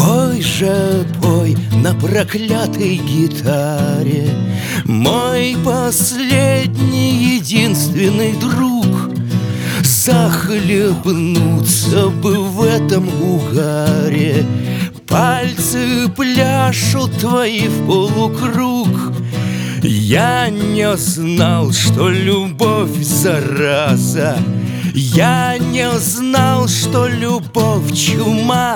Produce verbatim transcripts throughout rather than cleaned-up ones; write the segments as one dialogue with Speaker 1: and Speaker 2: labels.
Speaker 1: Пой же, пой на проклятой гитаре, мой последний единственный друг. Захлебнуться бы в этом угаре, пальцы пляшут твои в полукруг. Я не знал, что любовь зараза, я не знал, что любовь чума.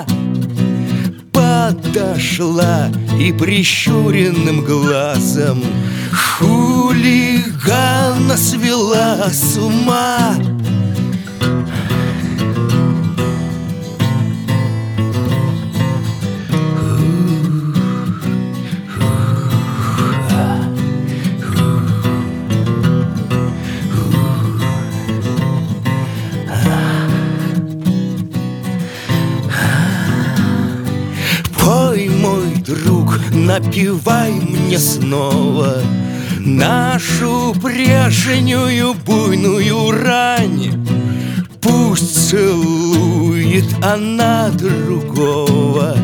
Speaker 1: Подошла и прищуренным глазом хулигана свела с ума. Пой, мой друг, напевай мне снова нашу прежнюю буйную рань. Пусть целует она другого,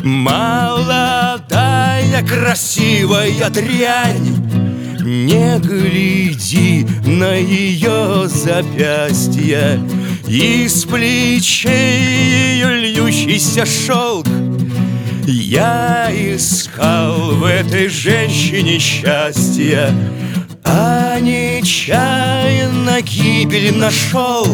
Speaker 1: молодая красивая дрянь. Не гляди на ее запястья, из плечей ее льющийся шелк. Я искал в этой женщине счастья, а нечаянно гибель нашел.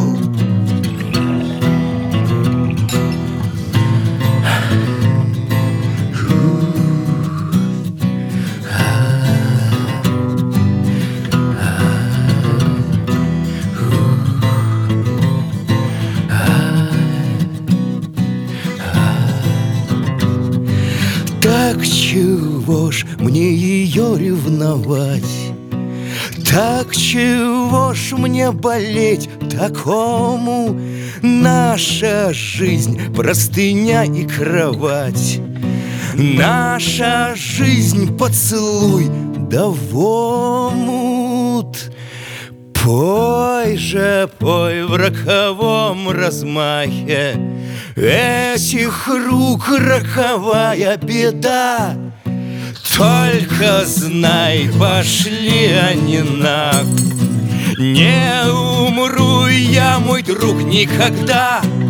Speaker 1: Так чего ж мне ее ревновать? Так чего ж мне болеть такому? Наша жизнь — простыня и кровать, наша жизнь — поцелуй да в омут. Пой же, пой в роковом размахе этих рук роковая беда. Только знай, пошли они нахуй. Не умру я, мой друг, никогда.